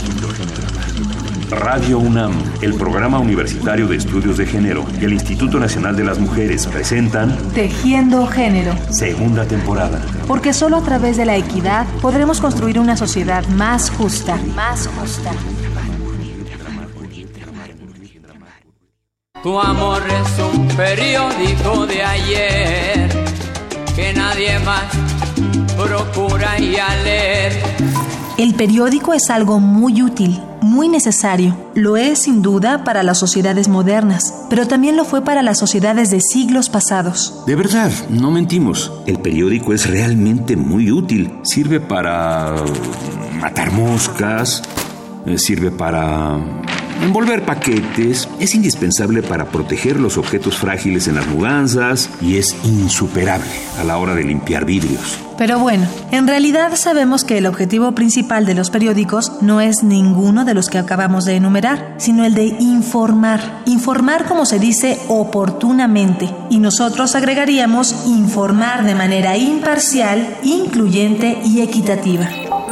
Radio UNAM, el Programa Universitario de Estudios de Género y el Instituto Nacional de las Mujeres presentan Tejiendo Género, segunda temporada. Porque solo a través de la equidad podremos construir una sociedad más justa. Tu amor es un periódico de ayer que nadie más procura leer. El periódico es algo muy útil, muy necesario. Lo es sin duda para las sociedades modernas, pero también lo fue para las sociedades de siglos pasados. De verdad, no mentimos. El periódico es realmente muy útil. Sirve para matar moscas, sirve para envolver paquetes, es indispensable para proteger los objetos frágiles en las mudanzas y es insuperable a la hora de limpiar vidrios. Pero bueno, en realidad sabemos que el objetivo principal de los periódicos no es ninguno de los que acabamos de enumerar, sino el de informar. Informar, como se dice, oportunamente. Y nosotros agregaríamos informar de manera imparcial, incluyente y equitativa.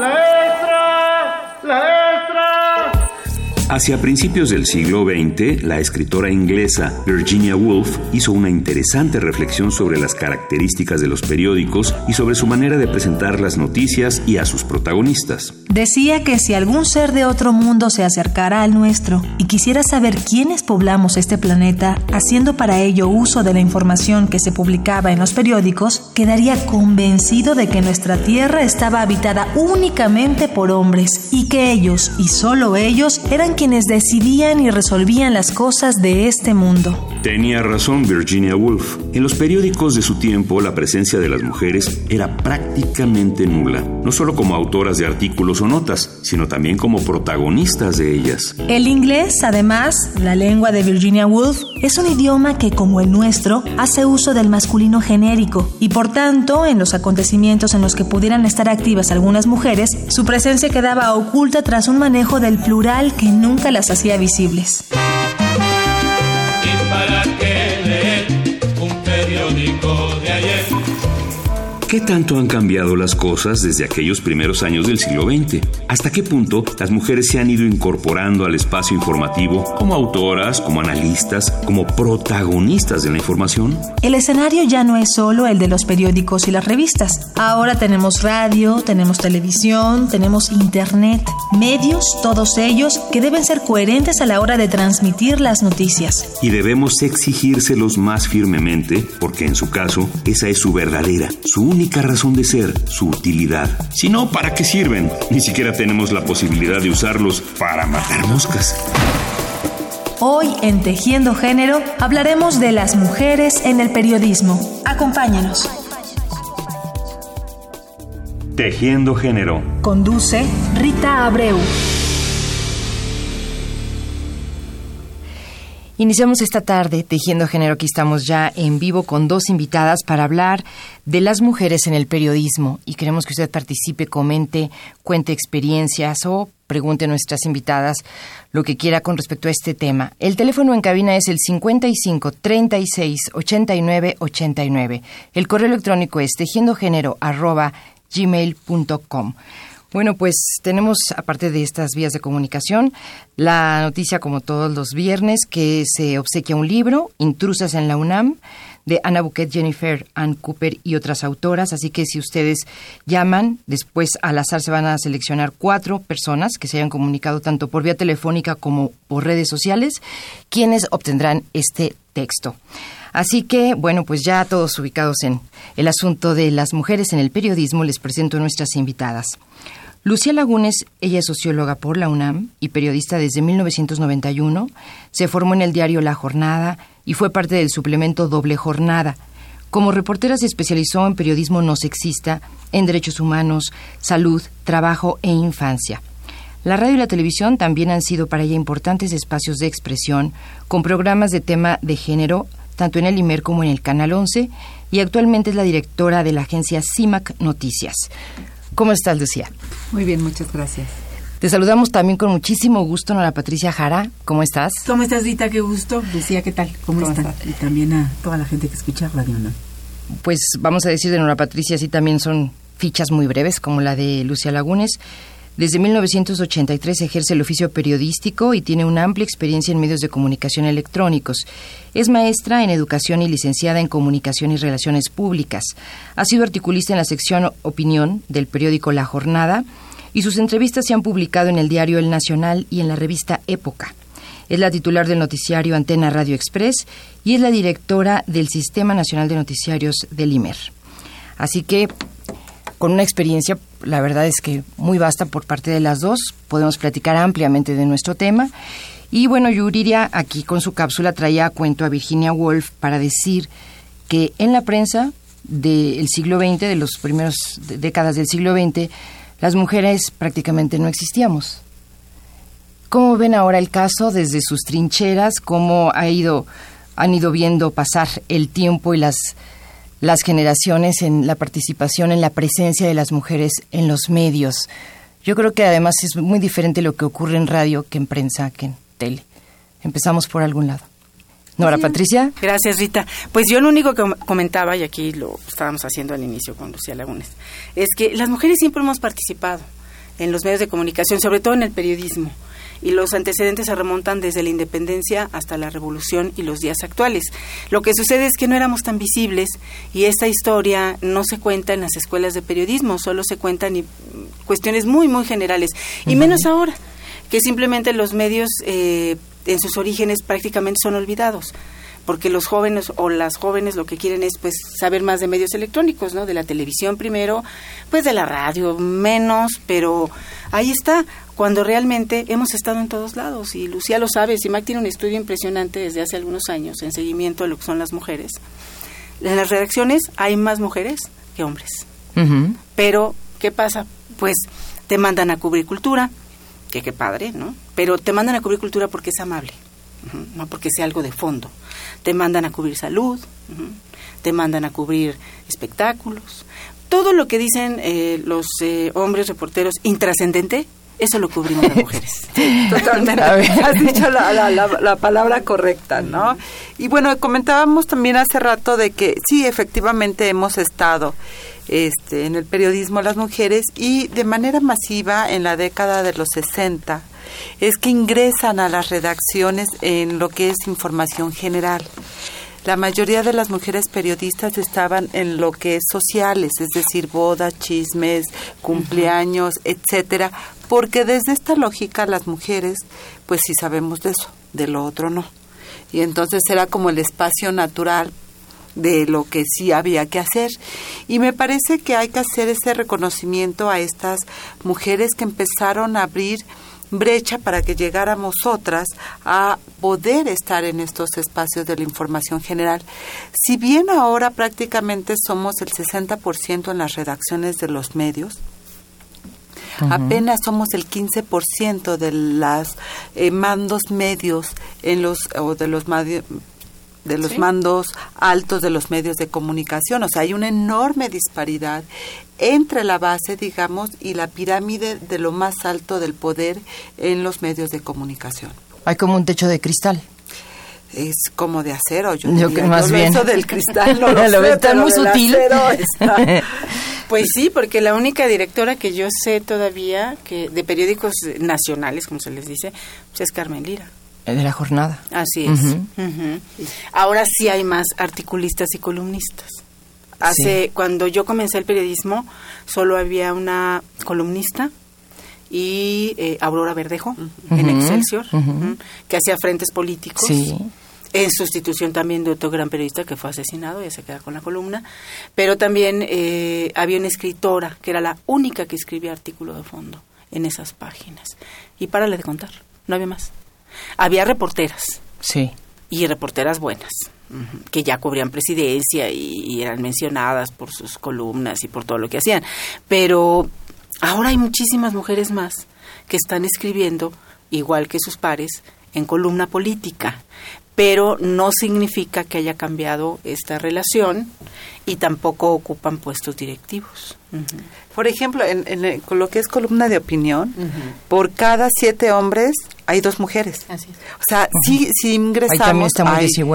Hacia principios del siglo XX, la escritora inglesa Virginia Woolf hizo una interesante reflexión sobre las características de los periódicos y sobre su manera de presentar las noticias y a sus protagonistas. Decía que si algún ser de otro mundo se acercara al nuestro y quisiera saber quiénes poblamos este planeta, haciendo para ello uso de la información que se publicaba en los periódicos, quedaría convencido de que nuestra Tierra estaba habitada únicamente por hombres y que ellos, y solo ellos, eran quienes decidían y resolvían las cosas de este mundo. Tenía razón Virginia Woolf. En los periódicos de su tiempo, la presencia de las mujeres era prácticamente nula, no solo como autoras de artículos o notas, sino también como protagonistas de ellas. El inglés, además, la lengua de Virginia Woolf, es un idioma que, como el nuestro, hace uso del masculino genérico y, por tanto, en los acontecimientos en los que pudieran estar activas algunas mujeres, su presencia quedaba oculta tras un manejo del plural que nunca las hacía visibles. ¿Y para qué leer un periódico de ayer? ¿Qué tanto han cambiado las cosas desde aquellos primeros años del siglo XX? ¿Hasta qué punto las mujeres se han ido incorporando al espacio informativo como autoras, como analistas, como protagonistas de la información? El escenario ya no es solo el de los periódicos y las revistas. Ahora tenemos radio, tenemos televisión, tenemos internet, medios, todos ellos que deben ser coherentes a la hora de transmitir las noticias. Y debemos exigírselos más firmemente porque en su caso esa es su verdadera, su única razón de ser, su utilidad. Si no, ¿para qué sirven? Ni siquiera tenemos la posibilidad de usarlos para matar moscas. Hoy en Tejiendo Género hablaremos de las mujeres en el periodismo. Acompáñanos. Tejiendo Género. Conduce Rita Abreu. Iniciamos esta tarde Tejiendo Género. Aquí estamos ya en vivo con dos invitadas para hablar de las mujeres en el periodismo y queremos que usted participe, comente, cuente experiencias o pregunte a nuestras invitadas lo que quiera con respecto a este tema. El teléfono en cabina es el 55 36 89 89. El correo electrónico es tejiendogénero@gmail.com. Bueno, pues tenemos, aparte de estas vías de comunicación, la noticia, como todos los viernes, que se obsequia un libro, Intrusas en la UNAM, de Ana Buquet, Jennifer Ann Cooper y otras autoras. Así que si ustedes llaman, después al azar se van a seleccionar 4 personas que se hayan comunicado tanto por vía telefónica como por redes sociales, quienes obtendrán este texto. Así que, bueno, pues ya todos ubicados en el asunto de las mujeres en el periodismo, les presento a nuestras invitadas. Lucía Lagunes, ella es socióloga por la UNAM y periodista desde 1991. Se formó en el diario La Jornada y fue parte del suplemento Doble Jornada. Como reportera se especializó en periodismo no sexista, en derechos humanos, salud, trabajo e infancia. La radio y la televisión también han sido para ella importantes espacios de expresión, con programas de tema de género, tanto en el IMER como en el Canal 11, y actualmente es la directora de la agencia CIMAC Noticias. ¿Cómo estás, Lucía? Muy bien, muchas gracias. Te saludamos también con muchísimo gusto, Nora Patricia Jara. ¿Cómo estás? ¿Cómo estás, Rita? Qué gusto. Lucía, ¿qué tal? ¿Cómo están? Y también a toda la gente que escucha Radio UNAM. Pues vamos a decir de Nora Patricia, sí también son fichas muy breves, como la de Lucía Lagunes. Desde 1983 ejerce el oficio periodístico y tiene una amplia experiencia en medios de comunicación electrónicos. Es maestra en educación y licenciada en comunicación y relaciones públicas. Ha sido articulista en la sección Opinión del periódico La Jornada y sus entrevistas se han publicado en el diario El Nacional y en la revista Época. Es la titular del noticiario Antena Radio Express y es la directora del Sistema Nacional de Noticiarios del IMER. Así que, con una experiencia, la verdad es que muy vasta por parte de las dos, podemos platicar ampliamente de nuestro tema. Y bueno, Yuriria aquí con su cápsula traía a cuento a Virginia Woolf para decir que en la prensa del siglo XX, de las primeras décadas del siglo XX, las mujeres prácticamente no existíamos. ¿Cómo ven ahora el caso desde sus trincheras? ¿Cómo han ido viendo pasar el tiempo y las generaciones en la participación, en la presencia de las mujeres en los medios? Yo creo que además es muy diferente lo que ocurre en radio que en prensa, que en tele. Empezamos por algún lado. Nora, Patricia. Gracias, Rita. Pues yo lo único que comentaba, y aquí lo estábamos haciendo al inicio con Lucía Lagunes, es que las mujeres siempre hemos participado en los medios de comunicación, sobre todo en el periodismo. Y los antecedentes se remontan desde la independencia hasta la revolución y los días actuales. Lo que sucede es que no éramos tan visibles y esta historia no se cuenta en las escuelas de periodismo, solo se cuentan cuestiones muy, muy generales. Y menos ahora, que simplemente los medios en sus orígenes prácticamente son olvidados, porque los jóvenes o las jóvenes lo que quieren es pues saber más de medios electrónicos, ¿no? De la televisión primero, pues de la radio menos, pero ahí está, cuando realmente hemos estado en todos lados, y Lucía lo sabe. CIMAC tiene un estudio impresionante desde hace algunos años en seguimiento de lo que son las mujeres. En las redacciones hay más mujeres que hombres. Uh-huh. Pero, ¿qué pasa? Pues te mandan a cubrir cultura, que qué padre, ¿no? Pero te mandan a cubrir cultura porque es amable, uh-huh, no porque sea algo de fondo. Te mandan a cubrir salud, uh-huh, te mandan a cubrir espectáculos. Todo lo que dicen los hombres reporteros intrascendente, eso lo cubrimos las mujeres. Totalmente. Has dicho la palabra correcta, ¿no? Y bueno, comentábamos también hace rato de que sí, efectivamente hemos estado en el periodismo las mujeres, y de manera masiva en la década de los 60 es que ingresan a las redacciones en lo que es información general. La mayoría de las mujeres periodistas estaban en lo que es sociales, es decir, bodas, chismes, cumpleaños, etcétera, porque desde esta lógica las mujeres, pues sí sabemos de eso, de lo otro no. Y entonces era como el espacio natural de lo que sí había que hacer. Y me parece que hay que hacer ese reconocimiento a estas mujeres que empezaron a abrir brecha para que llegáramos otras a poder estar en estos espacios de la información general. Si bien ahora prácticamente somos el 60% en las redacciones de los medios, uh-huh, apenas somos el 15% de los mandos medios en los ¿sí? mandos altos de los medios de comunicación. O sea, hay una enorme disparidad entre la base, digamos, y la pirámide de lo más alto del poder en los medios de comunicación. Hay como un techo de cristal. Es como de acero. Yo que más bien. Eso del cristal no lo sé, está muy sutil. Pues sí, porque la única directora que yo sé todavía que de periódicos nacionales, como se les dice, pues es Carmen Lira. De La Jornada. Así es. Uh-huh. Uh-huh. Ahora sí hay más articulistas y columnistas. Cuando yo comencé el periodismo, solo había una columnista y Aurora Verdejo, uh-huh, en Excelsior, uh-huh, que hacía frentes políticos. Sí. En sustitución también de otro gran periodista que fue asesinado, ya se queda con la columna. Pero también había una escritora que era la única que escribía artículo de fondo en esas páginas. Y párale de contar, no había más. Había reporteras. Sí. Y reporteras buenas, uh-huh, que ya cubrían presidencia y eran mencionadas por sus columnas y por todo lo que hacían. Pero ahora hay muchísimas mujeres más que están escribiendo, igual que sus pares, en columna política. Pero no significa que haya cambiado esta relación y tampoco ocupan puestos directivos. Uh-huh. Por ejemplo, con lo que es columna de opinión, uh-huh, por cada 7 hombres hay 2 mujeres. Así es. O sea, uh-huh, sí ingresamos. Ahí también está muy desigual.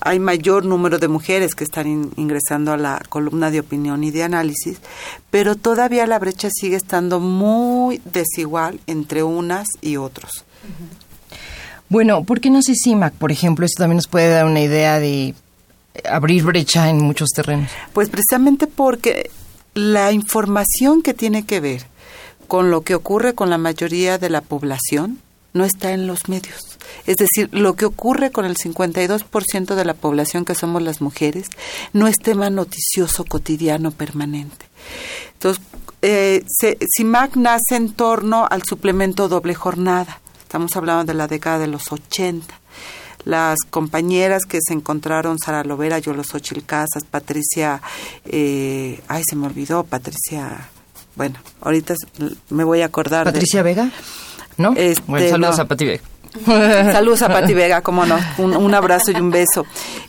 hay mayor número de mujeres que están ingresando a la columna de opinión y de análisis, pero todavía la brecha sigue estando muy desigual entre unas y otros. Bueno, ¿por qué no hace CIMAC, por ejemplo? Esto también nos puede dar una idea de abrir brecha en muchos terrenos. Pues precisamente porque la información que tiene que ver con lo que ocurre con la mayoría de la población no está en los medios. Es decir, lo que ocurre con el 52% de la población que somos las mujeres no es tema noticioso cotidiano permanente. Entonces, CIMAC nace en torno al suplemento doble jornada. Estamos hablando de la década de los 80. Las compañeras que se encontraron, Sara Lovera, Yolosóchil Casas, Patricia, se me olvidó, Patricia, bueno, ahorita me voy a acordar. ¿Patricia Vega? ¿No? Bueno, saludos a Pati Vega. Saludos a Pati Vega, cómo no, un abrazo y un beso.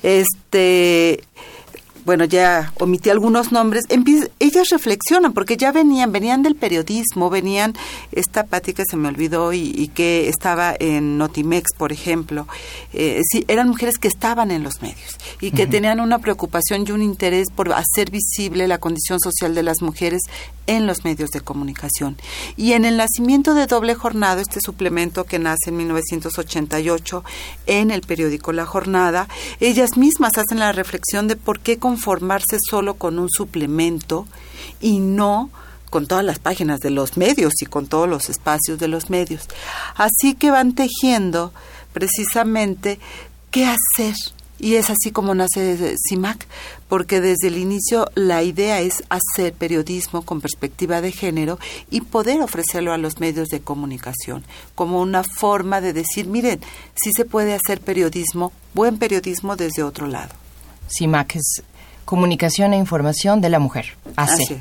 Bueno, ya omití algunos nombres. Ellas reflexionan, porque ya venían del periodismo, esta Pati que se me olvidó y que estaba en Notimex, por ejemplo. Sí, eran mujeres que estaban en los medios y que tenían una preocupación y un interés por hacer visible la condición social de las mujeres en los medios de comunicación. Y en el nacimiento de Doble Jornada, este suplemento que nace en 1988 en el periódico La Jornada, ellas mismas hacen la reflexión de por qué conformarse solo con un suplemento y no con todas las páginas de los medios y con todos los espacios de los medios. Así que van tejiendo precisamente qué hacer. Y es así como nace CIMAC, porque desde el inicio la idea es hacer periodismo con perspectiva de género y poder ofrecerlo a los medios de comunicación como una forma de decir, miren, sí se puede hacer periodismo, buen periodismo desde otro lado. CIMAC es Comunicación e Información de la Mujer. Así.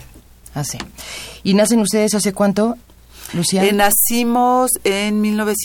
¿Y nacen ustedes hace cuánto, Lucía? Nacimos en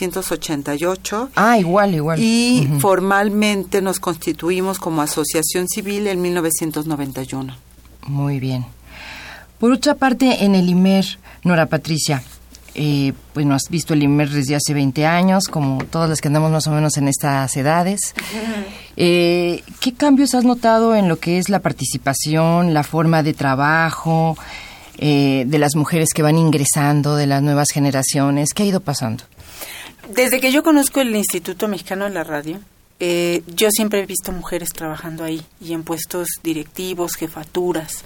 1988. Igual. Y formalmente nos constituimos como asociación civil en 1991. Muy bien. Por otra parte, en el IMER, Nora Patricia, pues no has visto el IMER desde hace 20 años, como todas las que andamos más o menos en estas edades. ¿Qué cambios has notado en lo que es la participación, la forma de trabajo de las mujeres que van ingresando, de las nuevas generaciones? ¿Qué ha ido pasando? Desde que yo conozco el Instituto Mexicano de la Radio, yo siempre he visto mujeres trabajando ahí y en puestos directivos, jefaturas.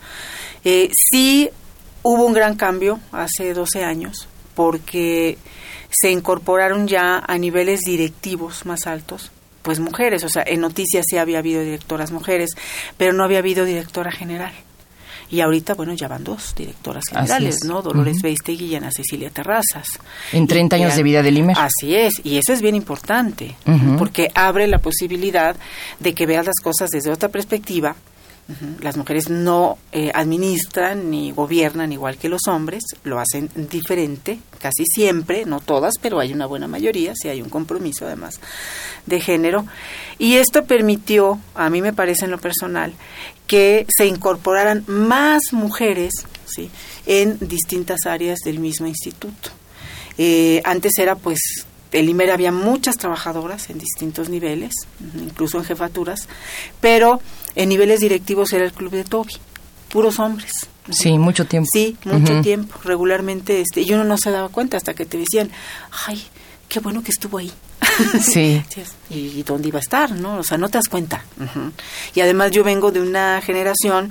Sí hubo un gran cambio hace 12 años porque se incorporaron ya a niveles directivos más altos, pues mujeres. O sea, en Noticias sí había habido directoras mujeres, pero no había habido directora general. Y ahorita, bueno, ya van 2 directoras generales, ¿no? Dolores Beistegui y Ana Cecilia Terrazas. En 30 años de vida del IMER. Así es, y eso es bien importante, porque abre la posibilidad de que veas las cosas desde otra perspectiva. Las mujeres no administran ni gobiernan igual que los hombres, lo hacen diferente, casi siempre, no todas, pero hay una buena mayoría, sí hay un compromiso además de género. Y esto permitió, a mí me parece en lo personal, que se incorporaran más mujeres, ¿sí?, en distintas áreas del mismo instituto. Antes era pues... El IMER había muchas trabajadoras en distintos niveles, incluso en jefaturas, pero en niveles directivos era el club de Toby, puros hombres. Sí, mucho tiempo. Sí, mucho tiempo, regularmente, y uno no se daba cuenta hasta que te decían, ay, qué bueno que estuvo ahí. Sí. ¿Y dónde iba a estar, no? O sea, no te das cuenta. Y además yo vengo de una generación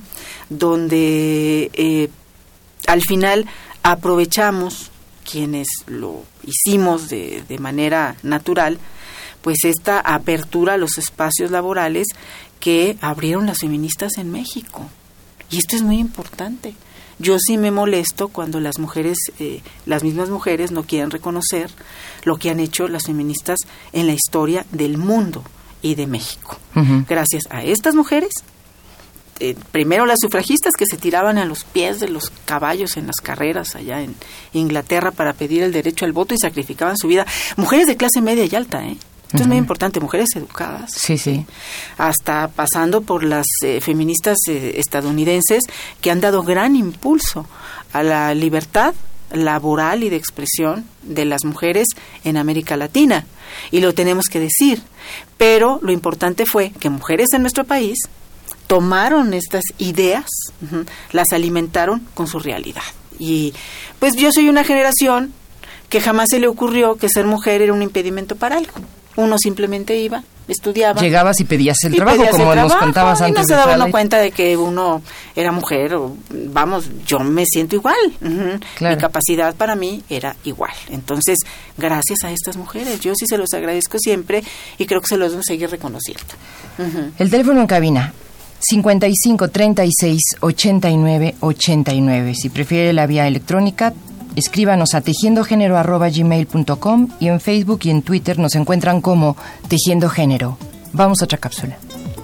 donde al final aprovechamos, quienes lo hicimos de manera natural, pues esta apertura a los espacios laborales que abrieron las feministas en México. Y esto es muy importante. Yo sí me molesto cuando las mujeres, las mismas mujeres no quieren reconocer lo que han hecho las feministas en la historia del mundo y de México. Gracias a estas mujeres, primero las sufragistas que se tiraban a los pies de los caballos en las carreras allá en Inglaterra para pedir el derecho al voto y sacrificaban su vida. Mujeres de clase media y alta, Esto es muy importante, mujeres educadas. Sí. Hasta pasando por las feministas estadounidenses que han dado gran impulso a la libertad laboral y de expresión de las mujeres en América Latina, y lo tenemos que decir. Pero lo importante fue que mujeres en nuestro país tomaron estas ideas, las alimentaron con su realidad. Y pues yo soy una generación que jamás se le ocurrió que ser mujer era un impedimento para algo. Uno simplemente iba, estudiaba. Llegabas y pedías el trabajo, como nos contabas antes. Y no se daba uno cuenta de que uno era mujer. Vamos, yo me siento igual. Claro. Mi capacidad para mí era igual. Entonces, gracias a estas mujeres, yo sí se los agradezco siempre y creo que se los debo seguir reconociendo. El teléfono en cabina, 55 36 89 89. Si prefiere la vía electrónica, escríbanos a tejiendogénero@gmail.com, y en Facebook y en Twitter nos encuentran como Tejiendo Género. Vamos a otra cápsula.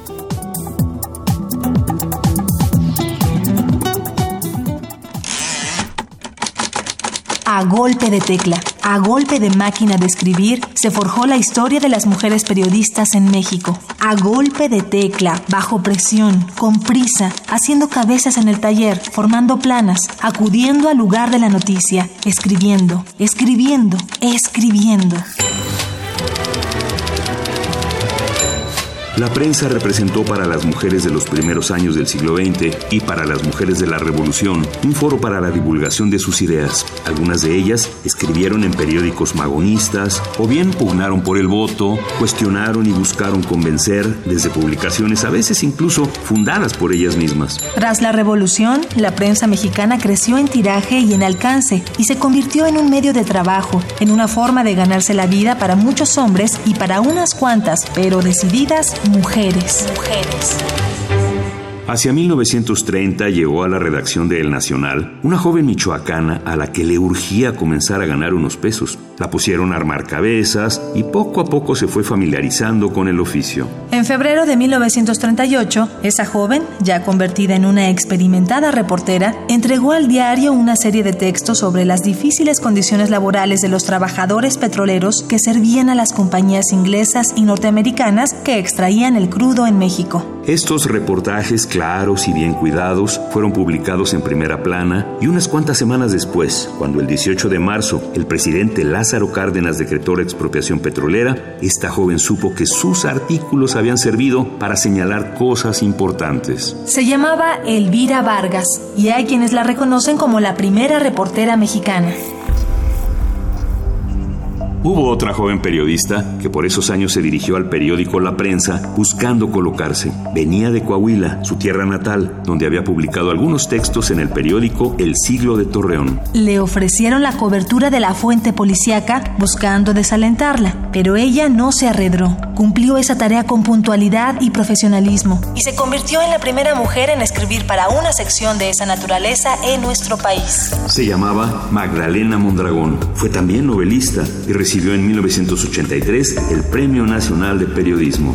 A golpe de tecla, a golpe de máquina de escribir, se forjó la historia de las mujeres periodistas en México. A golpe de tecla, bajo presión, con prisa, haciendo cabezas en el taller, formando planas, acudiendo al lugar de la noticia, escribiendo, escribiendo, escribiendo. La prensa representó para las mujeres de los primeros años del siglo XX y para las mujeres de la Revolución un foro para la divulgación de sus ideas. Algunas de ellas escribieron en periódicos magonistas o bien pugnaron por el voto, cuestionaron y buscaron convencer desde publicaciones a veces incluso fundadas por ellas mismas. Tras la Revolución, la prensa mexicana creció en tiraje y en alcance y se convirtió en un medio de trabajo, en una forma de ganarse la vida para muchos hombres y para unas cuantas, pero decididas, mujeres. Hacia 1930 llegó a la redacción de El Nacional una joven michoacana a la que le urgía comenzar a ganar unos pesos. La pusieron a armar cabezas y poco a poco se fue familiarizando con el oficio. En febrero de 1938, esa joven, ya convertida en una experimentada reportera, entregó al diario una serie de textos sobre las difíciles condiciones laborales de los trabajadores petroleros que servían a las compañías inglesas y norteamericanas que extraían el crudo en México. Estos reportajes claros y bien cuidados fueron publicados en primera plana y unas cuantas semanas después, cuando el 18 de marzo el presidente Lázaro Cárdenas decretó la expropiación petrolera, esta joven supo que sus artículos habían servido para señalar cosas importantes. Se llamaba Elvira Vargas y hay quienes la reconocen como la primera reportera mexicana. Hubo otra joven periodista que por esos años se dirigió al periódico La Prensa buscando colocarse. Venía de Coahuila, su tierra natal, donde había publicado algunos textos en el periódico El Siglo de Torreón. Le ofrecieron la cobertura de la fuente policíaca buscando desalentarla, pero ella no se arredró. Cumplió esa tarea con puntualidad y profesionalismo y se convirtió en la primera mujer en escribir para una sección de esa naturaleza en nuestro país. Se llamaba Magdalena Mondragón. Fue también novelista y recibió en 1983 el Premio Nacional de Periodismo.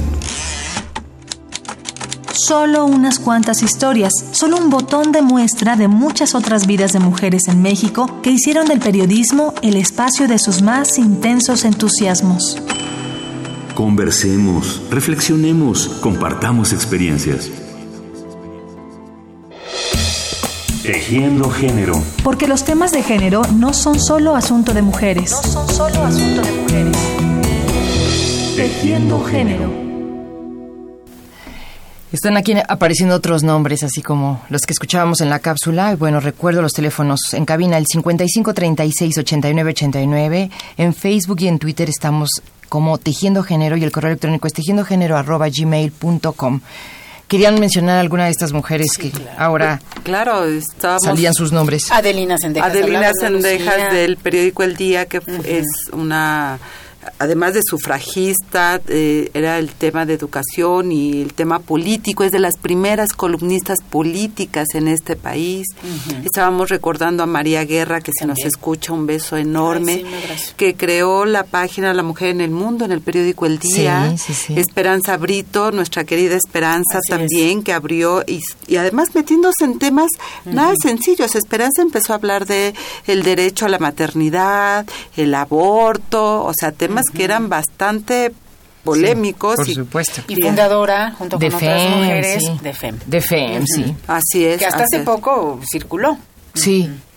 Solo unas cuantas historias, solo un botón de muestra de muchas otras vidas de mujeres en México que hicieron del periodismo el espacio de sus más intensos entusiasmos. Conversemos, reflexionemos, compartamos experiencias. Tejiendo Género. Porque los temas de género no son solo asunto de mujeres. Tejiendo Género. Están aquí apareciendo otros nombres, así como los que escuchábamos en la cápsula. Y bueno, recuerdo los teléfonos en cabina, el 55 36 89 89. En Facebook y en Twitter estamos como Tejiendo Género y el correo electrónico es tejiendogénero@gmail.com. ¿Querían mencionar alguna de estas mujeres que ahora salían sus nombres? Adelina Sendejas. Adelina Sendejas del periódico El Día, que es una... Además de sufragista, era el tema de educación y el tema político, es de las primeras columnistas políticas en este país. Estábamos recordando a María Guerra, que se nos escucha, un beso enorme, que creó la página La Mujer en el Mundo en el periódico El Día. Sí. Esperanza Brito, nuestra querida Esperanza también, que abrió y además metiéndose en temas nada sencillos. Esperanza empezó a hablar de el derecho a la maternidad, el aborto, o sea, temas que eran bastante polémicos. Por supuesto. Y fundadora, junto con otras mujeres, de FEM. De FEM, sí. Así es. Que hasta hace poco circuló. Sí.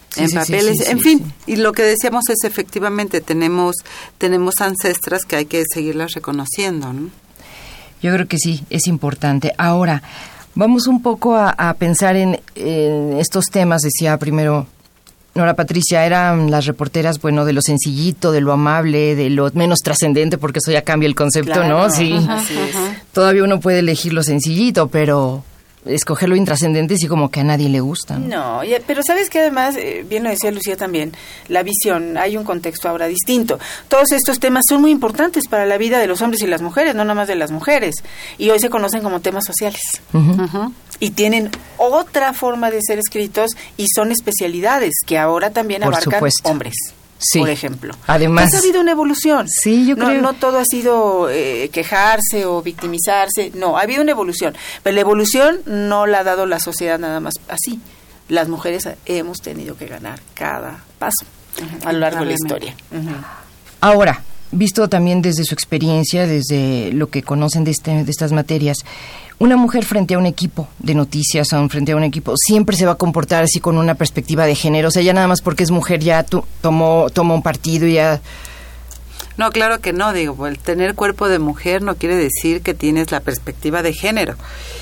en papeles, en fin. Y lo que decíamos es efectivamente tenemos ancestras que hay que seguirlas reconociendo, ¿no? Yo creo que sí, es importante. Ahora, vamos un poco a pensar en estos temas. Decía primero Nora Patricia, eran las reporteras, bueno, de lo sencillito, de lo amable, de lo menos trascendente, porque eso ya cambia el concepto, claro, ¿no? Sí. Todavía uno puede elegir lo sencillito, pero escoger lo intrascendente sí como que a nadie le gusta. No, pero sabes que además, bien lo decía Lucía también, la visión, hay un contexto ahora distinto. Todos estos temas son muy importantes para la vida de los hombres y las mujeres, no nada más de las mujeres. Y hoy se conocen como temas sociales. Y tienen otra forma de ser escritos y son especialidades que ahora también abarcan hombres. Sí, por ejemplo. Además, pues ha habido una evolución. Sí, yo creo. No todo ha sido quejarse o victimizarse. No, ha habido una evolución. Pero la evolución no la ha dado la sociedad nada más así. Las mujeres hemos tenido que ganar cada paso a lo largo de la historia. Ahora, visto también desde su experiencia, desde lo que conocen de estas materias, una mujer frente a un equipo de noticias, frente a un equipo, siempre se va a comportar así con una perspectiva de género. O sea, ya nada más porque es mujer ya toma un partido y ya... No, claro que no, digo, el tener cuerpo de mujer no quiere decir que tienes la perspectiva de género.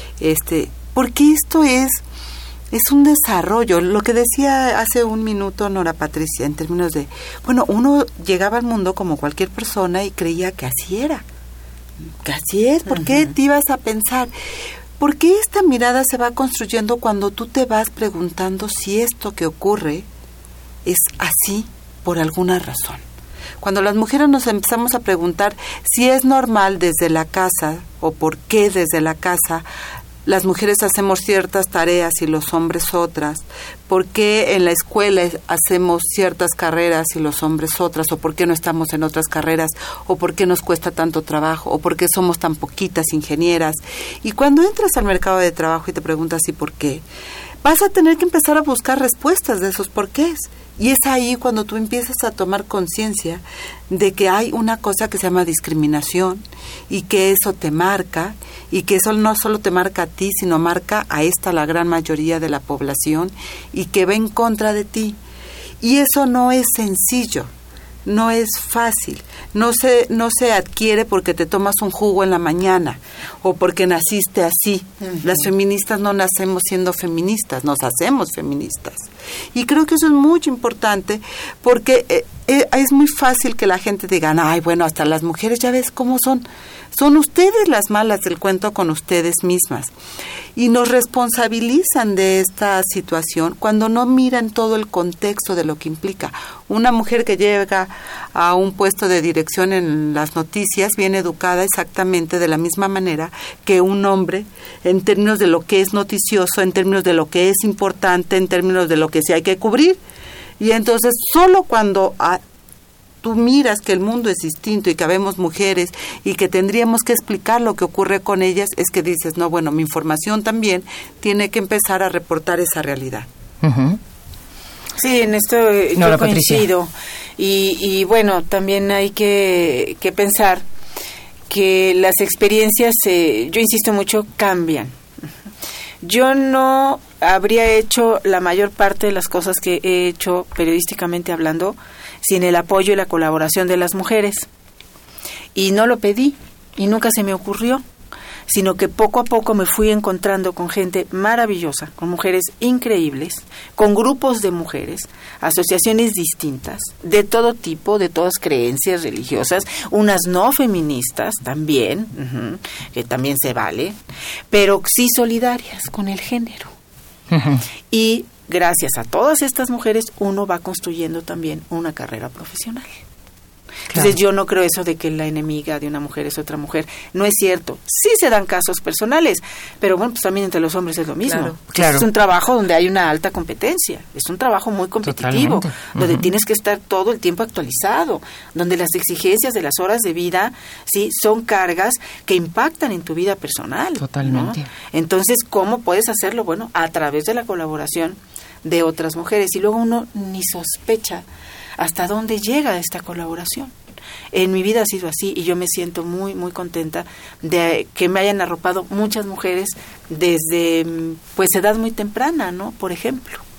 Porque esto es un desarrollo. Lo que decía hace un minuto Nora Patricia, en términos de, bueno, uno llegaba al mundo como cualquier persona y creía que así era. Que así es, ¿por qué te ibas a pensar? ¿Por qué esta mirada se va construyendo cuando tú te vas preguntando si esto que ocurre es así por alguna razón? Cuando las mujeres nos empezamos a preguntar si es normal desde la casa o por qué desde la casa las mujeres hacemos ciertas tareas y los hombres otras, por qué en la escuela hacemos ciertas carreras y los hombres otras, o por qué no estamos en otras carreras, o por qué nos cuesta tanto trabajo, o por qué somos tan poquitas ingenieras. Y cuando entras al mercado de trabajo y te preguntas ¿y por qué?, vas a tener que empezar a buscar respuestas de esos porqués. Y es ahí cuando tú empiezas a tomar conciencia de que hay una cosa que se llama discriminación y que eso te marca y que eso no solo te marca a ti, sino marca a la gran mayoría de la población y que va en contra de ti. Y eso no es sencillo, no es fácil, no se adquiere porque te tomas un jugo en la mañana o porque naciste así. Las feministas no nacemos siendo feministas, nos hacemos feministas. Y creo que eso es muy importante porque es muy fácil que la gente diga, ay, bueno, hasta las mujeres ya ves cómo son. Son ustedes las malas del cuento con ustedes mismas. Y nos responsabilizan de esta situación cuando no miran todo el contexto de lo que implica. Una mujer que llega a un puesto de dirección en las noticias viene educada exactamente de la misma manera que un hombre en términos de lo que es noticioso, en términos de lo que es importante, en términos de lo que sí hay que cubrir. Y entonces solo cuando tú miras que el mundo es distinto y que habemos mujeres y que tendríamos que explicar lo que ocurre con ellas, es que dices, no, bueno, mi información también tiene que empezar a reportar esa realidad. Sí, en esto yo coincido. Y bueno, también hay que pensar que las experiencias, yo insisto mucho, cambian. Yo no habría hecho la mayor parte de las cosas que he hecho periodísticamente hablando sin el apoyo y la colaboración de las mujeres. Y no lo pedí y nunca se me ocurrió, sino que poco a poco me fui encontrando con gente maravillosa, con mujeres increíbles, con grupos de mujeres, asociaciones distintas, de todo tipo, de todas creencias religiosas, unas no feministas también, que también se vale, pero sí solidarias con el género. Y gracias a todas estas mujeres uno va construyendo también una carrera profesional. Entonces yo no creo eso de que la enemiga de una mujer es otra mujer. No es cierto. Sí se dan casos personales, pero bueno, pues también entre los hombres es lo mismo. Claro. Es un trabajo donde hay una alta competencia. Es un trabajo muy competitivo, donde tienes que estar todo el tiempo actualizado, donde las exigencias de las horas de vida, sí, son cargas que impactan en tu vida personal. Totalmente. ¿No? Entonces, ¿cómo puedes hacerlo? Bueno, a través de la colaboración de otras mujeres. Y luego uno ni sospecha hasta dónde llega esta colaboración. En mi vida ha sido así y yo me siento muy, muy contenta de que me hayan arropado muchas mujeres desde, pues, edad muy temprana, ¿no? Por ejemplo.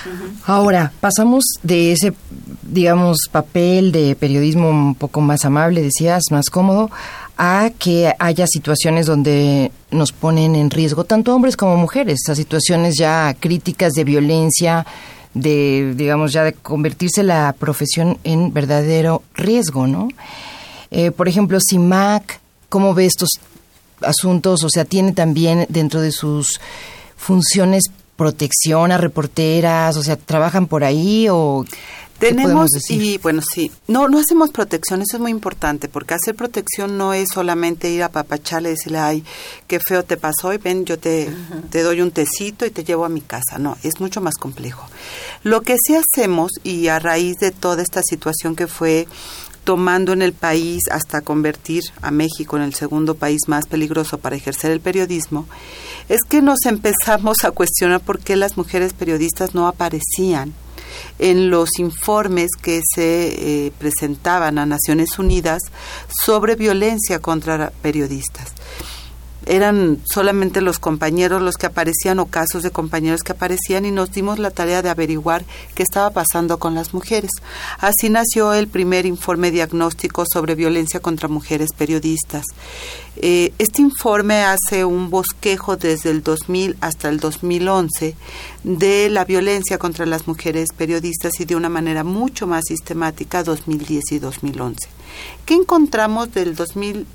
Ahora, pasamos de ese, digamos, papel de periodismo un poco más amable, decías, más cómodo, a que haya situaciones donde nos ponen en riesgo tanto hombres como mujeres, a situaciones ya críticas de violencia, de, digamos, ya de convertirse la profesión en verdadero riesgo, ¿no? Por ejemplo, CIMAC, ¿cómo ve estos asuntos? O sea, ¿tiene también dentro de sus funciones protección a reporteras? O sea, ¿trabajan por ahí o...? Tenemos, y bueno, sí, no hacemos protección, eso es muy importante, porque hacer protección no es solamente ir a apapacharle y decirle, ay, qué feo te pasó, y ven, yo te doy un tecito y te llevo a mi casa. No, es mucho más complejo. Lo que sí hacemos, y a raíz de toda esta situación que fue tomando en el país hasta convertir a México en el segundo país más peligroso para ejercer el periodismo, es que nos empezamos a cuestionar por qué las mujeres periodistas no aparecían en los informes que se presentaban a Naciones Unidas sobre violencia contra periodistas. Eran solamente los compañeros los que aparecían o casos de compañeros que aparecían, y nos dimos la tarea de averiguar qué estaba pasando con las mujeres. Así nació el primer informe diagnóstico sobre violencia contra mujeres periodistas. Este informe hace un bosquejo desde el 2000 hasta el 2011 de la violencia contra las mujeres periodistas, y de una manera mucho más sistemática 2010 y 2011. ¿Qué encontramos del 2000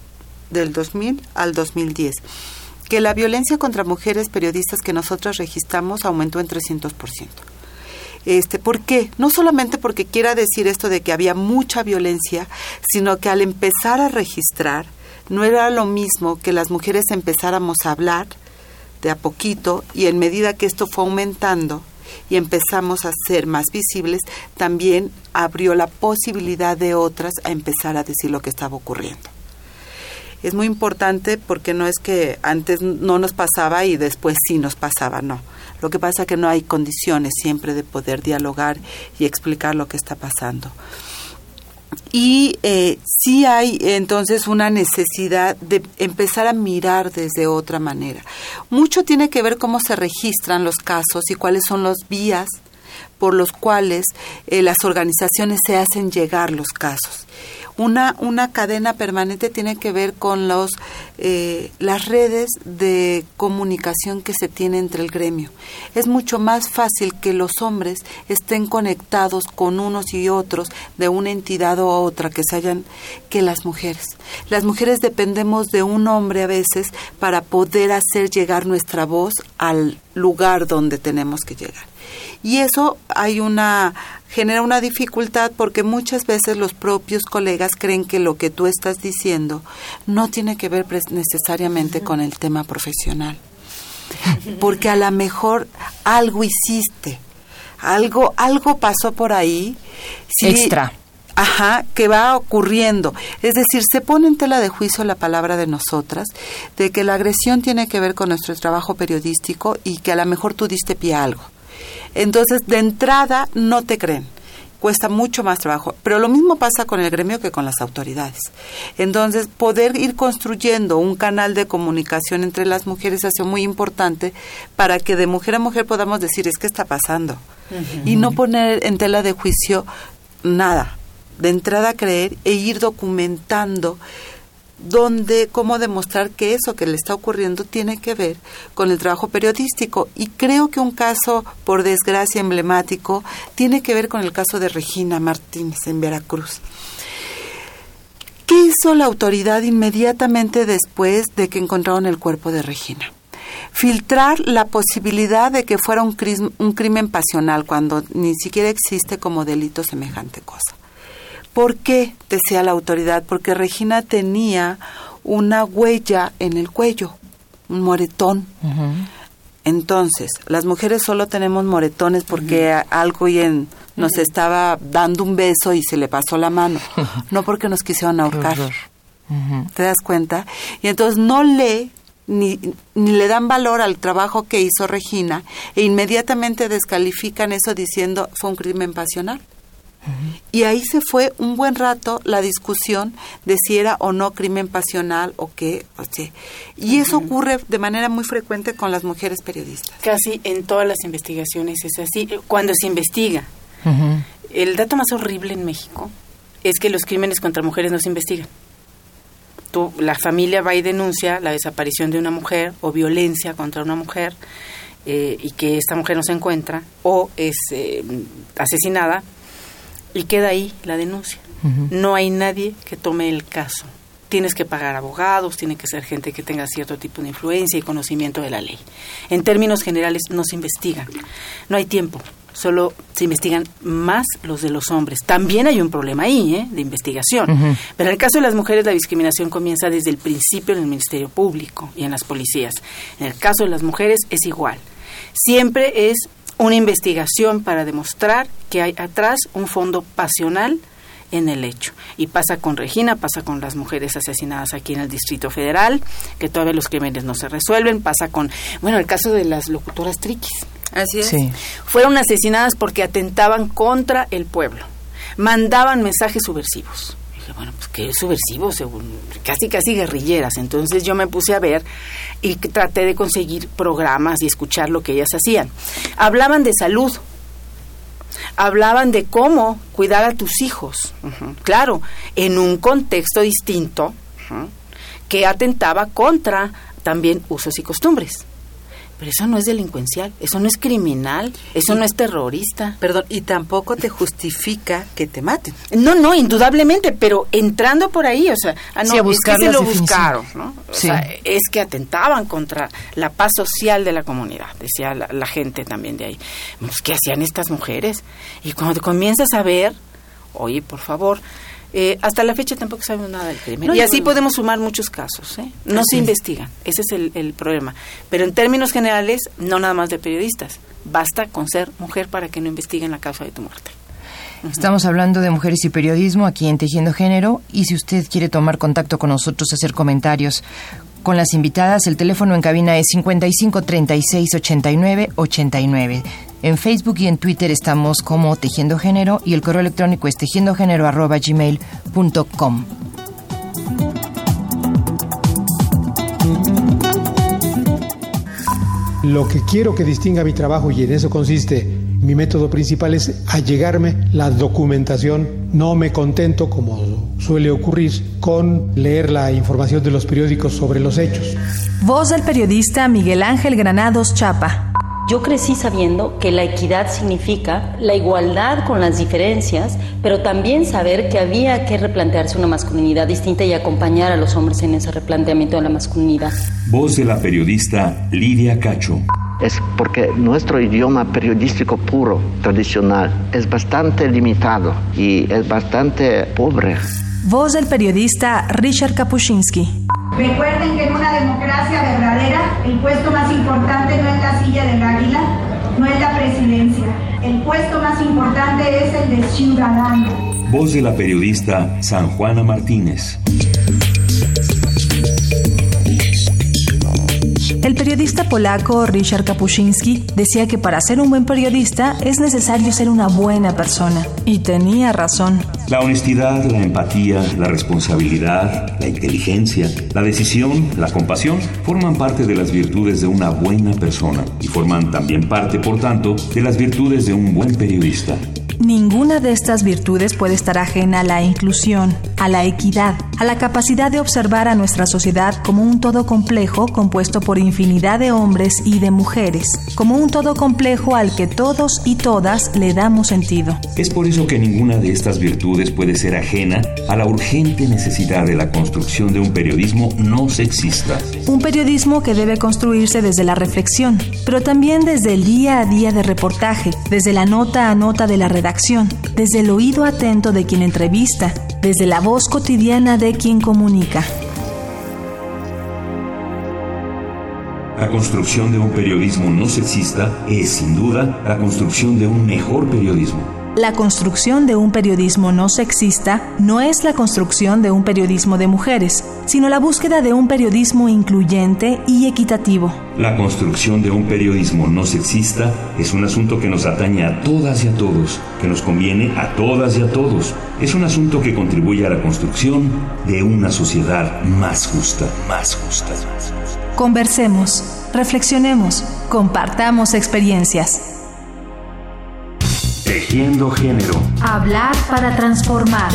al 2010? Que la violencia contra mujeres periodistas que nosotros registramos aumentó en 300%. ¿Por qué? No solamente porque quiera decir esto de que había mucha violencia, sino que al empezar a registrar, no era lo mismo que las mujeres empezáramos a hablar de a poquito, y en medida que esto fue aumentando y empezamos a ser más visibles, también abrió la posibilidad de otras a empezar a decir lo que estaba ocurriendo. Es muy importante porque no es que antes no nos pasaba y después sí nos pasaba, no. Lo que pasa es que no hay condiciones siempre de poder dialogar y explicar lo que está pasando. Y sí hay entonces una necesidad de empezar a mirar desde otra manera. Mucho tiene que ver cómo se registran los casos y cuáles son las vías por los cuales las organizaciones se hacen llegar los casos. Una cadena permanente tiene que ver con las redes de comunicación que se tiene entre el gremio. Es mucho más fácil que los hombres estén conectados con unos y otros de una entidad o otra que las mujeres. Las mujeres dependemos de un hombre a veces para poder hacer llegar nuestra voz al lugar donde tenemos que llegar. Y eso genera una dificultad, porque muchas veces los propios colegas creen que lo que tú estás diciendo no tiene que ver necesariamente con el tema profesional. Porque a lo mejor algo hiciste, algo pasó por ahí. Extra. Que va ocurriendo. Es decir, se pone en tela de juicio la palabra de nosotras, de que la agresión tiene que ver con nuestro trabajo periodístico y que a lo mejor tú diste pie a algo. Entonces, de entrada, no te creen. Cuesta mucho más trabajo. Pero lo mismo pasa con el gremio que con las autoridades. Entonces, poder ir construyendo un canal de comunicación entre las mujeres ha sido muy importante para que de mujer a mujer podamos decir, ¿qué está pasando? Y no poner en tela de juicio nada. De entrada, creer e ir documentando cómo demostrar que eso que le está ocurriendo tiene que ver con el trabajo periodístico. Y creo que un caso, por desgracia, emblemático, tiene que ver con el caso de Regina Martínez en Veracruz. ¿Qué hizo la autoridad inmediatamente después de que encontraron el cuerpo de Regina? Filtrar la posibilidad de que fuera un crimen pasional, cuando ni siquiera existe como delito semejante cosa. ¿Por qué? Decía la autoridad, porque Regina tenía una huella en el cuello, un moretón. Entonces, las mujeres solo tenemos moretones porque alguien nos estaba dando un beso y se le pasó la mano, no porque nos quisieron ahorcar. ¿Te das cuenta? Y entonces no lee ni le dan valor al trabajo que hizo Regina, e inmediatamente descalifican eso diciendo fue un crimen pasional. Y ahí se fue un buen rato la discusión de si era o no crimen pasional o qué. O sea, y eso ocurre de manera muy frecuente con las mujeres periodistas. Casi en todas las investigaciones es así. Cuando se investiga, el dato más horrible en México es que los crímenes contra mujeres no se investigan. La familia va y denuncia la desaparición de una mujer o violencia contra una mujer y que esta mujer no se encuentra o es asesinada y queda ahí la denuncia. No hay nadie que tome el caso. Tienes que pagar abogados, tiene que ser gente que tenga cierto tipo de influencia y conocimiento de la ley. En términos generales no se investigan, no hay tiempo. Solo se investigan más los de los hombres. También hay un problema ahí, de investigación. Pero en el caso de las mujeres, la discriminación comienza desde el principio en el Ministerio Público y en las policías. En el caso de las mujeres es igual. Siempre es una investigación para demostrar que hay atrás un fondo pasional en el hecho. Y pasa con Regina, pasa con las mujeres asesinadas aquí en el Distrito Federal, que todavía los crímenes no se resuelven. Pasa con, el caso de las locutoras triquis. Así es. Sí. Fueron asesinadas porque atentaban contra el pueblo. Mandaban mensajes subversivos. Dije, pues ¿qué es subversivo? Casi guerrilleras. Entonces yo me puse a ver y traté de conseguir programas y escuchar lo que ellas hacían. Hablaban de salud. Hablaban de cómo cuidar a tus hijos. Claro, en un contexto distinto que atentaba contra también usos y costumbres. Pero eso no es delincuencial, eso no es criminal, eso no es terrorista. Perdón, y tampoco te justifica que te maten. No, indudablemente, pero entrando por ahí, a buscar es que se lo buscaron, ¿no? Es que atentaban contra la paz social de la comunidad, decía la gente también de ahí. ¿Qué hacían estas mujeres? Y cuando te comienzas a ver, oye, por favor, hasta la fecha tampoco sabemos nada del crimen. Y así podemos sumar muchos casos. No se investigan, ese es el problema. Pero en términos generales, no nada más de periodistas. Basta con ser mujer para que no investiguen la causa de tu muerte. Estamos hablando de mujeres y periodismo aquí en Tejiendo Género, y si usted quiere tomar contacto con nosotros, hacer comentarios con las invitadas, el teléfono en cabina es 55 36 89 89. En Facebook y en Twitter estamos como Tejiendo Género y el correo electrónico es tejiendogénero@gmail.com. Lo que quiero que distinga mi trabajo, y en eso consiste mi método principal, es allegarme la documentación. No me contento, como suele ocurrir, con leer la información de los periódicos sobre los hechos. Voz del periodista Miguel Ángel Granados Chapa. Yo crecí sabiendo que la equidad significa la igualdad con las diferencias, pero también saber que había que replantearse una masculinidad distinta y acompañar a los hombres en ese replanteamiento de la masculinidad. Voz de la periodista Lidia Cacho. Es porque nuestro idioma periodístico puro, tradicional, es bastante limitado y es bastante pobre. Voz del periodista Richard Kapuscinski. Recuerden que en una democracia verdadera, el puesto más importante no es la silla del águila, no es la presidencia. El puesto más importante es el de ciudadano. Voz de la periodista San Juana Martínez. El periodista polaco Richard Kapuscinski decía que para ser un buen periodista es necesario ser una buena persona. Y tenía razón. La honestidad, la empatía, la responsabilidad, la inteligencia, la decisión, la compasión forman parte de las virtudes de una buena persona y forman también parte, por tanto, de las virtudes de un buen periodista. Ninguna de estas virtudes puede estar ajena a la inclusión, a la equidad, a la capacidad de observar a nuestra sociedad como un todo complejo compuesto por infinidad de hombres y de mujeres, como un todo complejo al que todos y todas le damos sentido. Es por eso que ninguna de estas virtudes puede ser ajena a la urgente necesidad de la construcción de un periodismo no sexista. Un periodismo que debe construirse desde la reflexión, pero también desde el día a día de reportaje, desde la nota a nota de la redacción, desde el oído atento de quien entrevista, desde la voz cotidiana de quien comunica. La construcción de un periodismo no sexista es, sin duda, la construcción de un mejor periodismo. La construcción de un periodismo no sexista no es la construcción de un periodismo de mujeres, sino la búsqueda de un periodismo incluyente y equitativo. La construcción de un periodismo no sexista es un asunto que nos atañe a todas y a todos, que nos conviene a todas y a todos. Es un asunto que contribuye a la construcción de una sociedad más justa, más justa. Conversemos, reflexionemos, compartamos experiencias. Tejiendo género. Hablar para transformar.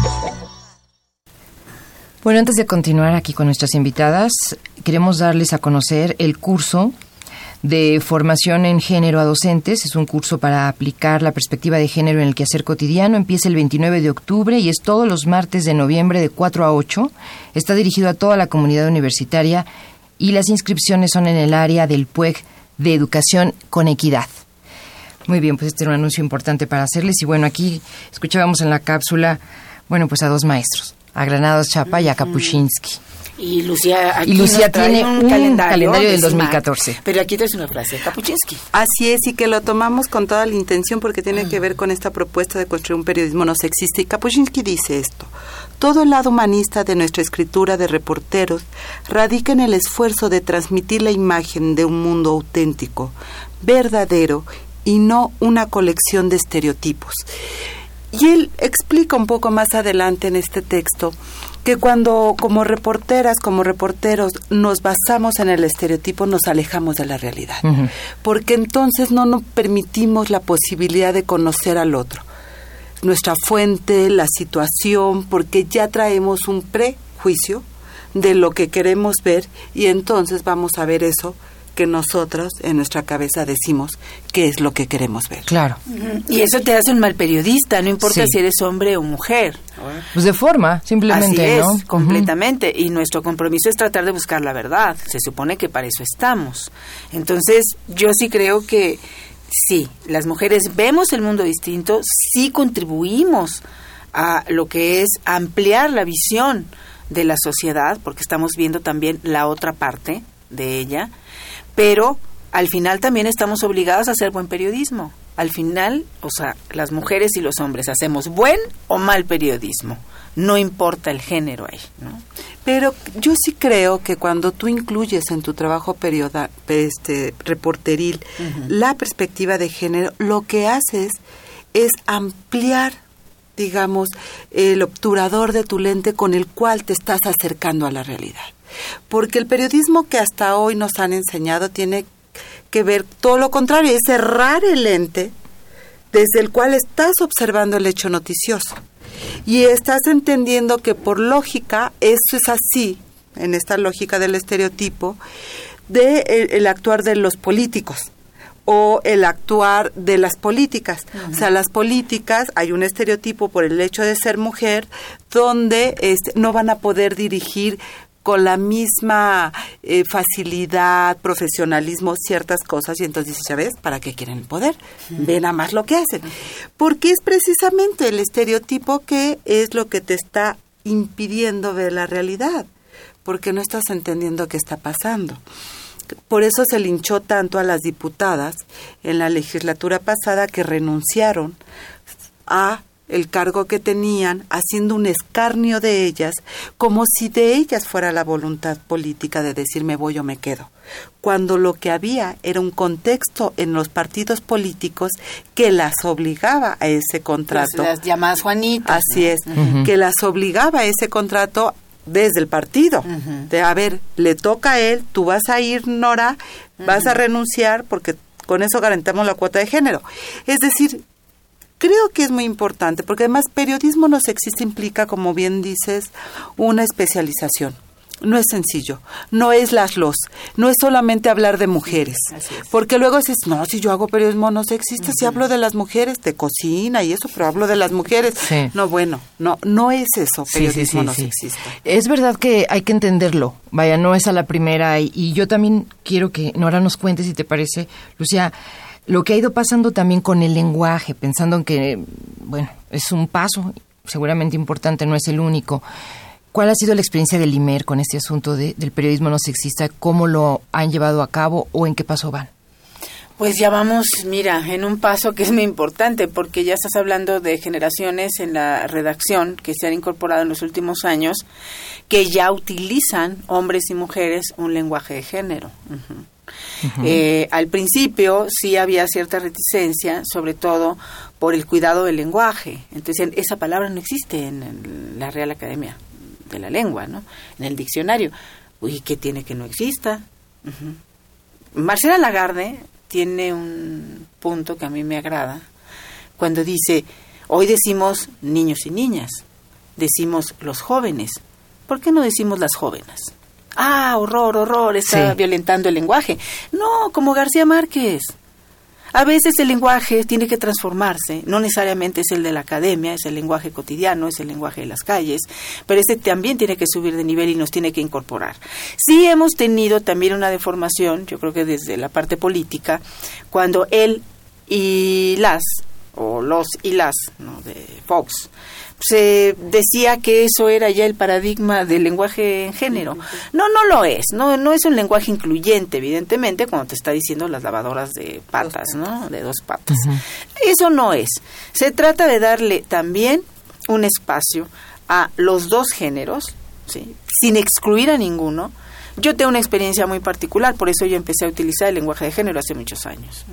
Bueno, antes de continuar aquí con nuestras invitadas, queremos darles a conocer el curso de formación en género a docentes. Es un curso para aplicar la perspectiva de género en el quehacer cotidiano. Empieza el 29 de octubre y es todos los martes de noviembre de 4 a 8. Está dirigido a toda la comunidad universitaria y las inscripciones son en el área del PUEG de Educación con Equidad. Muy bien, pues este era un anuncio importante para hacerles. Y bueno, aquí escuchábamos en la cápsula, bueno, pues a dos maestros, a Granados Chapa y a Kapuscinski. Y Lucía tiene un calendario del 2014. Pero aquí traes una frase, Kapuscinski. Así es, y que lo tomamos con toda la intención porque tiene que ver con esta propuesta de construir un periodismo no sexista. Y Kapuscinski dice esto: todo el lado humanista de nuestra escritura de reporteros radica en el esfuerzo de transmitir la imagen de un mundo auténtico, verdadero, y no una colección de estereotipos. Y él explica un poco más adelante en este texto que cuando como reporteras, como reporteros, nos basamos en el estereotipo, nos alejamos de la realidad. Uh-huh. Porque entonces no nos permitimos la posibilidad de conocer al otro, nuestra fuente, la situación, porque ya traemos un prejuicio de lo que queremos ver y entonces vamos a ver eso que nosotros en nuestra cabeza decimos que es lo que queremos ver. Claro. Y eso te hace un mal periodista, no importa si eres hombre o mujer. Pues de forma, simplemente, así es, ¿no? Completamente. Y nuestro compromiso es tratar de buscar la verdad. Se supone que para eso estamos. Entonces, yo sí creo que sí, las mujeres vemos el mundo distinto, sí contribuimos a lo que es ampliar la visión de la sociedad, porque estamos viendo también la otra parte de ella. Pero al final también estamos obligados a hacer buen periodismo. Al final, o sea, las mujeres y los hombres hacemos buen o mal periodismo. No importa el género ahí, ¿no? Pero yo sí creo que cuando tú incluyes en tu trabajo reporteril uh-huh. la perspectiva de género, lo que haces es ampliar, digamos, el obturador de tu lente con el cual te estás acercando a la realidad. Porque el periodismo que hasta hoy nos han enseñado tiene que ver todo lo contrario, es cerrar el lente desde el cual estás observando el hecho noticioso. Y estás entendiendo que por lógica eso es así, en esta lógica del estereotipo, de el actuar de los políticos o el actuar de las políticas. Uh-huh. O sea, las políticas, hay un estereotipo por el hecho de ser mujer, donde no van a poder dirigir con la misma facilidad, profesionalismo, ciertas cosas, y entonces dices, ¿sabes? ¿Para qué quieren el poder? Ve nada más lo que hacen. Porque es precisamente el estereotipo que es lo que te está impidiendo ver la realidad, porque no estás entendiendo qué está pasando. Por eso se linchó tanto a las diputadas en la legislatura pasada que renunciaron a el cargo que tenían, haciendo un escarnio de ellas, como si de ellas fuera la voluntad política de decir me voy o me quedo, cuando lo que había era un contexto en los partidos políticos que las obligaba a ese contrato. Pues las llamadas Juanitas. Así es, uh-huh. que las obligaba a ese contrato desde el partido, uh-huh. de a ver, le toca a él, tú vas a ir, Nora, vas uh-huh. a renunciar porque con eso garantizamos la cuota de género. Es decir, creo que es muy importante, porque además periodismo no sexista implica, como bien dices, una especialización. No es sencillo, no es no es solamente hablar de mujeres, porque luego dices, no, si yo hago periodismo no sexista, uh-huh. si hablo de las mujeres, de cocina y eso, pero hablo de las mujeres. Sí. No, bueno, no es eso, periodismo no sexista. Es verdad que hay que entenderlo, vaya, no es a la primera, y yo también quiero que Nora nos cuente, si te parece, Lucía, lo que ha ido pasando también con el lenguaje, pensando en que, bueno, es un paso seguramente importante, no es el único. ¿Cuál ha sido la experiencia del IMER con este asunto del periodismo no sexista? ¿Cómo lo han llevado a cabo o en qué paso van? Pues ya vamos, mira, en un paso que es muy importante, porque ya estás hablando de generaciones en la redacción que se han incorporado en los últimos años, que ya utilizan, hombres y mujeres, un lenguaje de género. Al principio sí había cierta reticencia, sobre todo por el cuidado del lenguaje. Entonces, esa palabra no existe en la Real Academia de la Lengua, ¿no? En el diccionario. Uy, ¿qué tiene que no exista? Marcela Lagarde tiene un punto que a mí me agrada cuando dice, hoy decimos niños y niñas, decimos los jóvenes. ¿Por qué no decimos las jóvenes? Ah, horror, está violentando el lenguaje. No, como García Márquez. A veces el lenguaje tiene que transformarse, no necesariamente es el de la academia, es el lenguaje cotidiano, es el lenguaje de las calles, pero ese también tiene que subir de nivel y nos tiene que incorporar. Sí hemos tenido también una deformación, yo creo que desde la parte política, cuando él y las, o los y las, ¿no?, de Fox, se decía que eso era ya el paradigma del lenguaje en género. No lo es, no es un lenguaje incluyente, evidentemente, cuando te está diciendo las lavadoras de patas, ¿no?, de 2 patas. Eso no es. Se trata de darle también un espacio a los 2 géneros, ¿sí?, sin excluir a ninguno. Yo tengo una experiencia muy particular, por eso yo empecé a utilizar el lenguaje de género hace muchos años.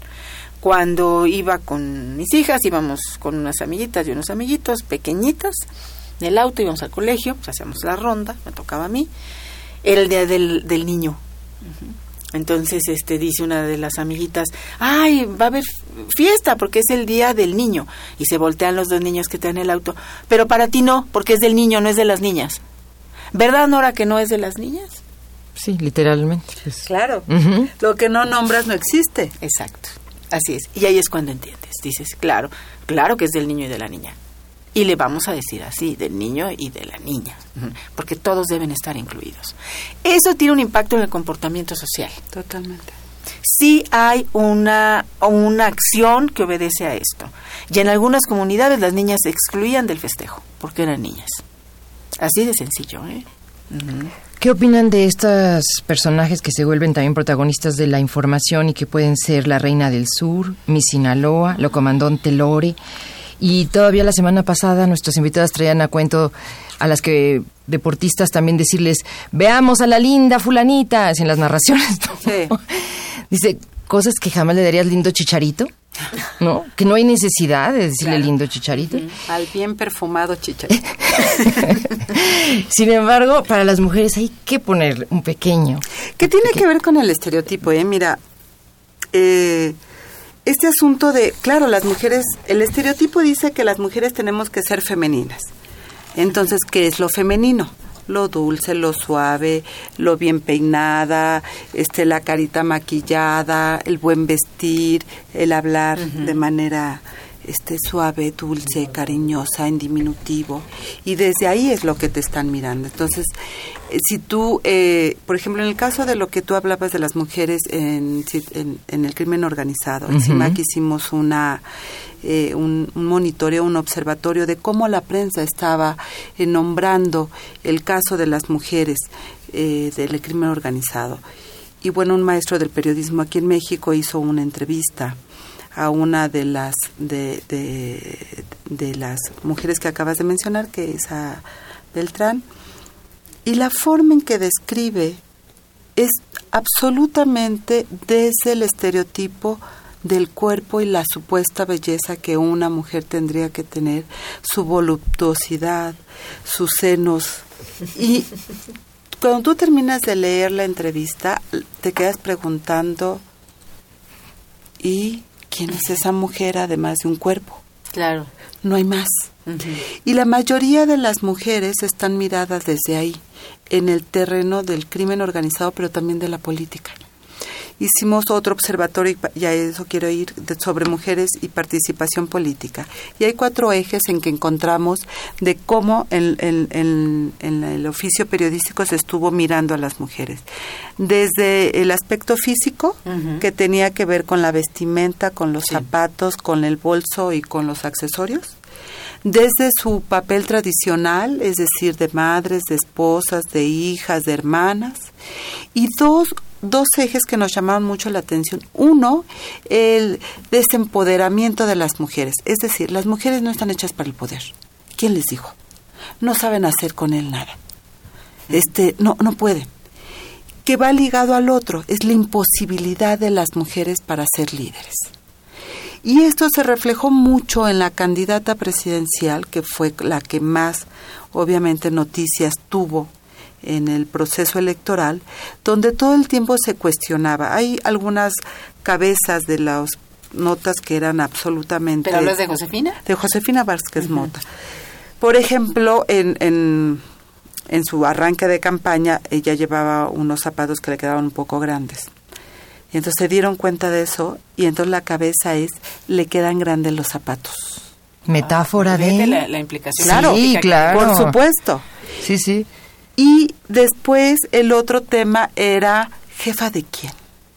Cuando iba con mis hijas, íbamos con unas amiguitas y unos amiguitos pequeñitas en el auto, íbamos al colegio, pues hacíamos la ronda, me tocaba a mí, era el día del niño. Entonces dice una de las amiguitas, ¡ay, va a haber fiesta porque es el día del niño! Y se voltean los 2 niños que están en el auto, pero para ti no, porque es del niño, no es de las niñas. ¿Verdad, Nora, que no es de las niñas? Sí, literalmente. Pues. Claro, lo que no nombras no existe. Exacto. Así es, y ahí es cuando entiendes, dices, claro que es del niño y de la niña, y le vamos a decir así, del niño y de la niña, porque todos deben estar incluidos. Eso tiene un impacto en el comportamiento social. Totalmente. Sí hay una acción que obedece a esto, y en algunas comunidades las niñas se excluían del festejo, porque eran niñas. Así de sencillo, ¿eh? ¿Qué opinan de estos personajes que se vuelven también protagonistas de la información y que pueden ser la Reina del Sur, Miss Sinaloa, lo Comandante Lore? Y todavía la semana pasada nuestros invitados traían a cuento a las que deportistas también decirles, veamos a la linda fulanita, en las narraciones, ¿no? Sí. Dice, cosas que jamás le darías lindo Chicharito, ¿no? Que no hay necesidad de decirle lindo Chicharito. Al bien perfumado Chicharito. Sin embargo, para las mujeres hay que poner un pequeño. ¿Qué tiene que ver con el estereotipo? Mira, este asunto de, claro, las mujeres, el estereotipo dice que las mujeres tenemos que ser femeninas. Entonces, ¿qué es lo femenino? Lo dulce, lo suave, lo bien peinada, la carita maquillada, el buen vestir, el hablar de manera suave, dulce, cariñosa, en diminutivo, y desde ahí es lo que te están mirando. Entonces, si tú, por ejemplo, en el caso de lo que tú hablabas de las mujeres en el crimen organizado, en CIMAC hicimos un monitoreo, un observatorio de cómo la prensa estaba nombrando el caso de las mujeres del crimen organizado. Y bueno, un maestro del periodismo aquí en México hizo una entrevista a una de las mujeres que acabas de mencionar, que es a Beltrán, y la forma en que describe es absolutamente desde el estereotipo del cuerpo y la supuesta belleza que una mujer tendría que tener, su voluptuosidad, sus senos. Y cuando tú terminas de leer la entrevista, te quedas preguntando, ¿y quién es esa mujer además de un cuerpo? Claro. No hay más. Y la mayoría de las mujeres están miradas desde ahí, en el terreno del crimen organizado, pero también de la política. Hicimos otro observatorio, y a eso quiero ir, sobre mujeres y participación política. Y hay 4 ejes en que encontramos de cómo en el oficio periodístico se estuvo mirando a las mujeres. Desde el aspecto físico, que tenía que ver con la vestimenta, con los zapatos, con el bolso y con los accesorios. Desde su papel tradicional, es decir, de madres, de esposas, de hijas, de hermanas. Y 2, dos ejes que nos llamaban mucho la atención. Uno, el desempoderamiento de las mujeres. Es decir, las mujeres no están hechas para el poder. ¿Quién les dijo? No saben hacer con él nada. No pueden. Que va ligado al otro, es la imposibilidad de las mujeres para ser líderes. Y esto se reflejó mucho en la candidata presidencial, que fue la que más, obviamente, noticias tuvo en el proceso electoral, donde todo el tiempo se cuestionaba. Hay algunas cabezas de las notas que eran absolutamente... ¿Pero hablas de Josefina? De Josefina Vázquez Mota. Por ejemplo, en su arranque de campaña, ella llevaba unos zapatos que le quedaban un poco grandes. Y entonces se dieron cuenta de eso, y entonces la cabeza es, le quedan grandes los zapatos. Metáfora de... La implicación. Claro, claro. Por supuesto. Sí, sí. Y después el otro tema era, ¿jefa de quién?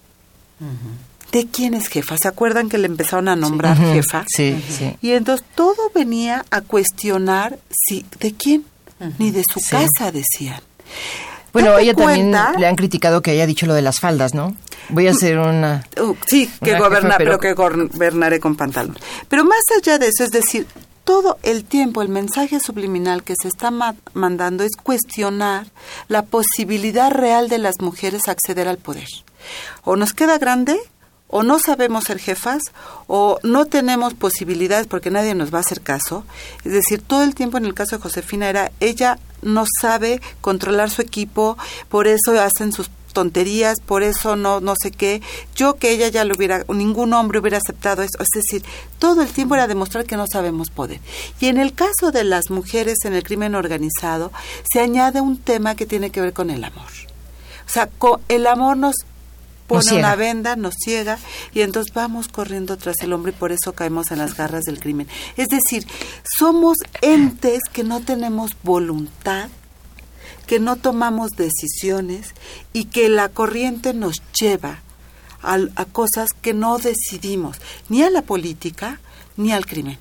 ¿De quién es jefa? ¿Se acuerdan que le empezaron a nombrar jefa? Sí, sí. Y entonces todo venía a cuestionar, ¿de quién? Ni de su casa, decían. Bueno, ella también le han criticado que haya dicho lo de las faldas, ¿no? Voy a hacer una... sí, pero que gobernaré con pantalón. Pero más allá de eso, es decir, todo el tiempo el mensaje subliminal que se está mandando es cuestionar la posibilidad real de las mujeres a acceder al poder. O nos queda grande, o no sabemos ser jefas, o no tenemos posibilidades porque nadie nos va a hacer caso. Es decir, todo el tiempo en el caso de Josefina era, ella no sabe controlar su equipo, por eso hacen sus tonterías, por eso no sé qué. Yo que ella ya lo hubiera, ningún hombre hubiera aceptado eso. Es decir, todo el tiempo era demostrar que no sabemos poder. Y en el caso de las mujeres en el crimen organizado, se añade un tema que tiene que ver con el amor. O sea, el amor nos pone una venda, nos ciega, y entonces vamos corriendo tras el hombre y por eso caemos en las garras del crimen. Es decir, somos entes que no tenemos voluntad, que no tomamos decisiones y que la corriente nos lleva a cosas que no decidimos, ni a la política ni al crimen.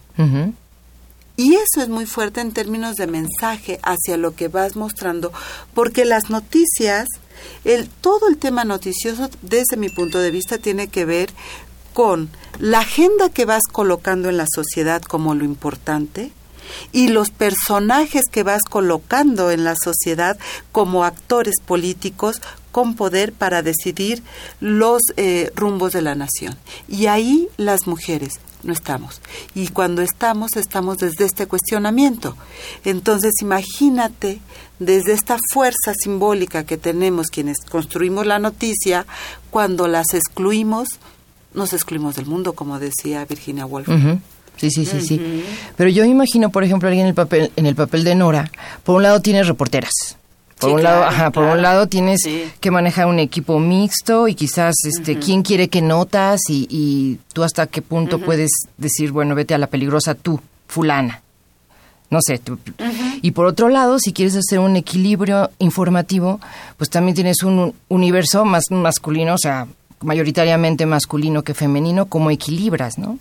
Y eso es muy fuerte en términos de mensaje hacia lo que vas mostrando, porque las noticias, todo el tema noticioso, desde mi punto de vista, tiene que ver con la agenda que vas colocando en la sociedad como lo importante y los personajes que vas colocando en la sociedad como actores políticos con poder para decidir los rumbos de la nación. Y ahí las mujeres no estamos. Y cuando estamos desde este cuestionamiento. Entonces, imagínate, desde esta fuerza simbólica que tenemos quienes construimos la noticia, cuando las excluimos, nos excluimos del mundo, como decía Virginia Woolf. Sí. Pero yo imagino, por ejemplo, alguien en el papel de Nora, por un lado tienes reporteras. Por un lado tienes que manejar un equipo mixto y quizás quién quiere qué notas y tú hasta qué punto puedes decir, bueno, vete a la peligrosa tú, fulana. No sé. Y por otro lado, si quieres hacer un equilibrio informativo, pues también tienes un universo más masculino, o sea, mayoritariamente masculino que femenino, ¿cómo equilibras, no?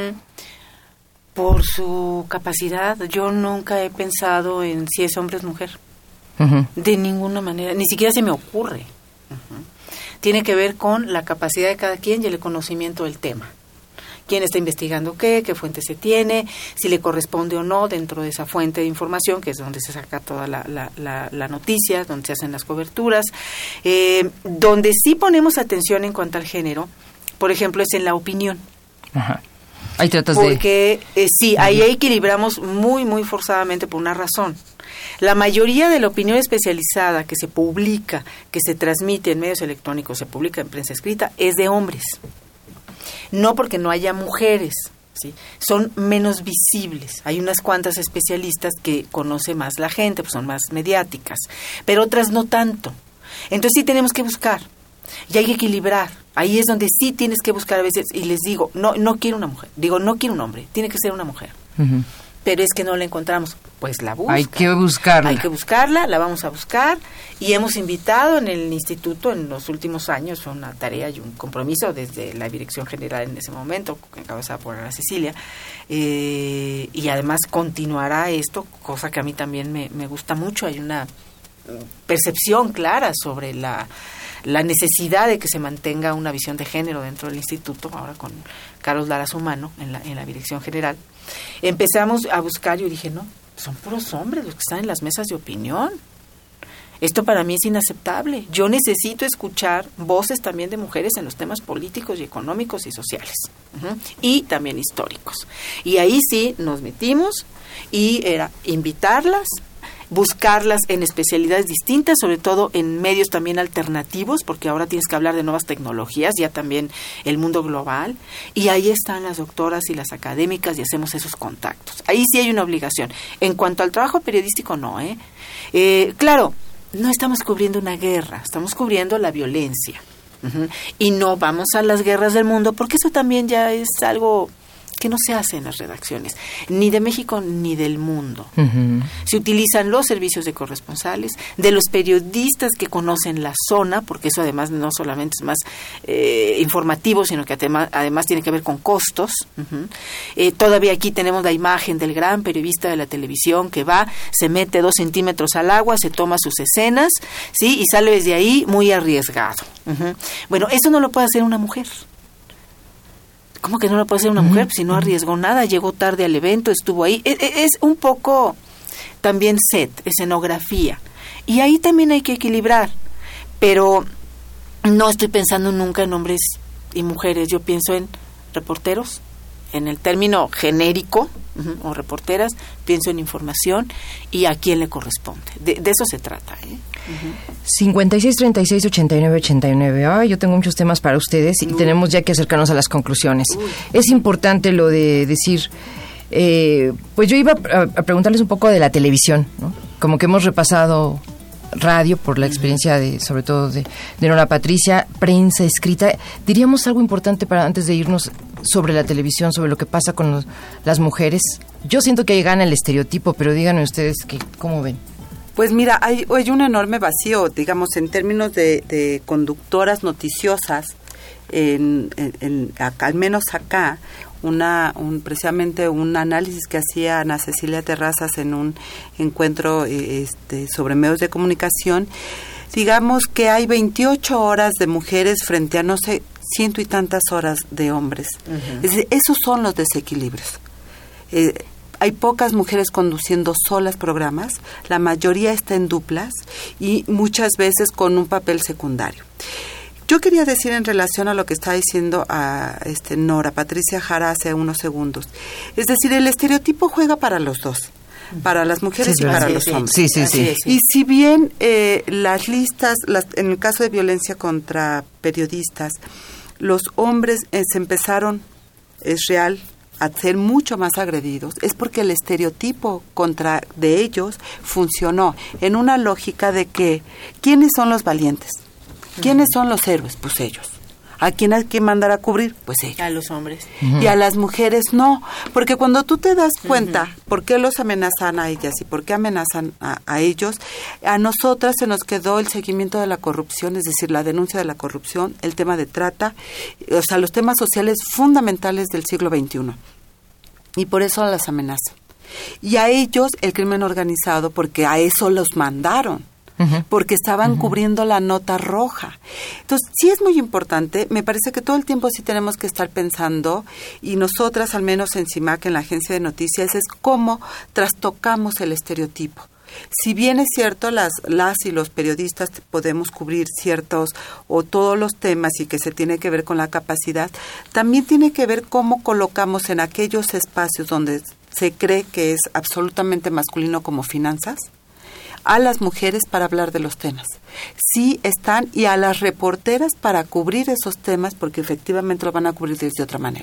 Por su capacidad, yo nunca he pensado en si es hombre o es mujer. De ninguna manera, ni siquiera se me ocurre. Tiene que ver con la capacidad de cada quien y el conocimiento del tema. Quién está investigando qué fuente se tiene, si le corresponde o no dentro de esa fuente de información, que es donde se saca toda la noticia, donde se hacen las coberturas. Donde sí ponemos atención en cuanto al género, por ejemplo, es en la opinión. Ahí tratas porque ahí equilibramos muy, muy forzadamente por una razón. La mayoría de la opinión especializada que se publica, que se transmite en medios electrónicos, se publica en prensa escrita, es de hombres. No porque no haya mujeres, ¿sí? Son menos visibles. Hay unas cuantas especialistas que conoce más la gente, pues son más mediáticas, pero otras no tanto. Entonces sí tenemos que buscar y hay que equilibrar. Ahí es donde sí tienes que buscar a veces, y les digo, no quiero una mujer, no quiero un hombre, tiene que ser una mujer. Pero es que no la encontramos, pues la busca. Hay que buscarla. La vamos a buscar, y hemos invitado en el instituto en los últimos años, fue una tarea y un compromiso desde la dirección general en ese momento, encabezada por Ana Cecilia, y además continuará esto, cosa que a mí también me gusta mucho. Hay una percepción clara sobre la necesidad de que se mantenga una visión de género dentro del instituto, ahora con Carlos Lara a su mano en la dirección general. Empezamos a buscar y yo dije, no, son puros hombres los que están en las mesas de opinión. Esto para mí es inaceptable. Yo necesito escuchar voces también de mujeres en los temas políticos y económicos y sociales, y también históricos. Y ahí sí nos metimos y era invitarlas, buscarlas en especialidades distintas, sobre todo en medios también alternativos, porque ahora tienes que hablar de nuevas tecnologías, ya también el mundo global, y ahí están las doctoras y las académicas y hacemos esos contactos. Ahí sí hay una obligación. En cuanto al trabajo periodístico, no, claro, no estamos cubriendo una guerra, estamos cubriendo la violencia. Y no vamos a las guerras del mundo, porque eso también ya es algo que no se hace en las redacciones, ni de México ni del mundo. Se utilizan los servicios de corresponsales, de los periodistas que conocen la zona, porque eso además no solamente es más informativo, sino que además tiene que ver con costos. Todavía aquí tenemos la imagen del gran periodista de la televisión que va, se mete 2 centímetros al agua, se toma sus escenas, ¿sí? Y sale desde ahí muy arriesgado. Bueno, eso no lo puede hacer una mujer. ¿Cómo que no lo puede hacer una mujer? Pues si no arriesgó nada, llegó tarde al evento, estuvo ahí. Es un poco también escenografía. Y ahí también hay que equilibrar. Pero no estoy pensando nunca en hombres y mujeres. Yo pienso en reporteros, en el término genérico, o reporteras, pienso en información y a quién le corresponde. De eso se trata, 56 36 89 89. Yo tengo muchos temas para ustedes y tenemos ya que acercarnos a las conclusiones. Es importante lo de decir, pues yo iba a preguntarles un poco de la televisión, ¿no? Como que hemos repasado radio por la experiencia sobre todo de Nora Patricia, prensa escrita. Diríamos algo importante para antes de irnos sobre la televisión, sobre lo que pasa con las mujeres. Yo siento que ahí gana el estereotipo, pero díganme ustedes cómo ven. Pues mira, hay un enorme vacío, digamos, en términos de conductoras noticiosas, al menos acá, precisamente un análisis que hacía Ana Cecilia Terrazas en un encuentro sobre medios de comunicación. Digamos que hay 28 horas de mujeres frente a, no sé, 100 y tantas horas de hombres. Es decir, esos son los desequilibrios. Hay pocas mujeres conduciendo solas programas, la mayoría está en duplas y muchas veces con un papel secundario. Yo quería decir en relación a lo que está diciendo Nora Patricia Jara hace unos segundos, es decir, el estereotipo juega para los dos, para las mujeres y para los hombres. Sí. Y si bien las listas, en el caso de violencia contra periodistas, los hombres se empezaron, es real, a ser mucho más agredidos, es porque el estereotipo de ellos funcionó en una lógica de que, ¿quiénes son los valientes? ¿Quiénes son los héroes? Pues ellos. ¿A quién hay que mandar a cubrir? Pues ellos. A los hombres. Y a las mujeres no, porque cuando tú te das cuenta por qué los amenazan a ellas y por qué amenazan a ellos, a nosotras se nos quedó el seguimiento de la corrupción, es decir, la denuncia de la corrupción, el tema de trata, o sea, los temas sociales fundamentales del siglo XXI. Y por eso las amenazan. Y a ellos el crimen organizado, porque a eso los mandaron. Porque estaban cubriendo la nota roja. Entonces, sí es muy importante, me parece que todo el tiempo sí tenemos que estar pensando, y nosotras, al menos en CIMAC, en la agencia de noticias, es cómo trastocamos el estereotipo. Si bien es cierto, las y los periodistas podemos cubrir ciertos o todos los temas y que se tiene que ver con la capacidad, también tiene que ver cómo colocamos en aquellos espacios donde se cree que es absolutamente masculino, como finanzas, a las mujeres para hablar de los temas. Sí están, y a las reporteras para cubrir esos temas, porque efectivamente lo van a cubrir de otra manera.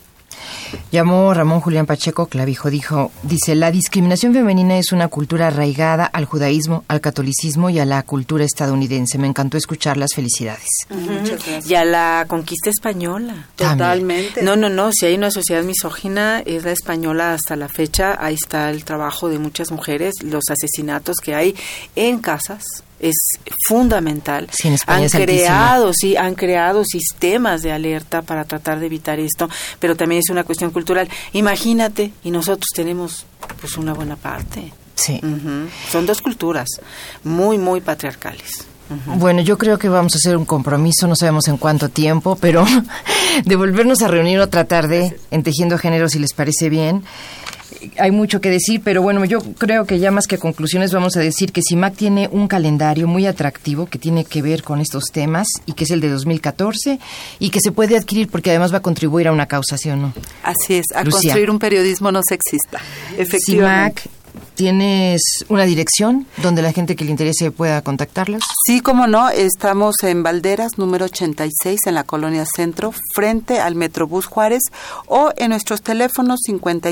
Llamó Ramón Julián Pacheco Clavijo, dice, la discriminación femenina es una cultura arraigada al judaísmo, al catolicismo y a la cultura estadounidense. Me encantó escucharlas, felicidades. Muchas gracias. Y a la conquista española. Totalmente. No, si hay una sociedad misógina, es la española hasta la fecha. Ahí está el trabajo de muchas mujeres, los asesinatos que hay en casas. Es fundamental. Sí, en España han creado sistemas de alerta para tratar de evitar esto, pero también es una cuestión cultural. Imagínate, y nosotros tenemos pues una buena parte. Sí. Son dos culturas muy, muy patriarcales. Bueno, yo creo que vamos a hacer un compromiso, no sabemos en cuánto tiempo, pero de volvernos a reunir otra tarde en Tejiendo Género, si les parece bien. Hay mucho que decir, pero bueno, yo creo que ya más que conclusiones vamos a decir que CIMAC tiene un calendario muy atractivo que tiene que ver con estos temas y que es el de 2014 y que se puede adquirir porque además va a contribuir a una causa, ¿sí o no? Así es, a Lucía. construir un periodismo no sexista, efectivamente. CIMAC, ¿tienes una dirección donde la gente que le interese pueda contactarlos? Sí, cómo no, estamos en Valderas, número 86, en la Colonia Centro, frente al Metrobús Juárez, o en nuestros teléfonos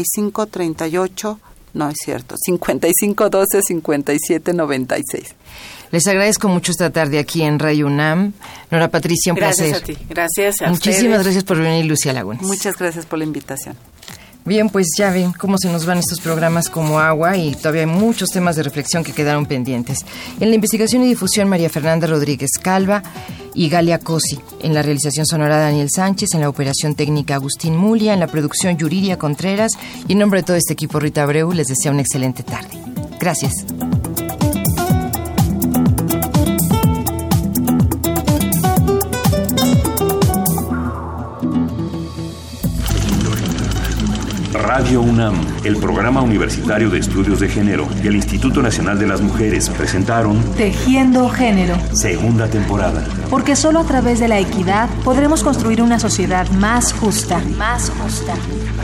5512-5796. Les agradezco mucho esta tarde aquí en Radio UNAM. Nora Patricia, un placer. Gracias a ti, gracias a Muchísimas ustedes. gracias por venir, Lucía Lagunes. Muchas gracias por la invitación. Bien, pues ya ven cómo se nos van estos programas como agua y todavía hay muchos temas de reflexión que quedaron pendientes. En la investigación y difusión, María Fernanda Rodríguez Calva y Galia Cosi. En la realización sonora, Daniel Sánchez. En la operación técnica, Agustín Mulia. En la producción, Yuridia Contreras. Y en nombre de todo este equipo, Rita Abreu, les deseo una excelente tarde. Gracias. Radio UNAM, el Programa Universitario de Estudios de Género y el Instituto Nacional de las Mujeres presentaron Tejiendo Género. Segunda temporada. Porque solo a través de la equidad podremos construir una sociedad más justa. Más justa.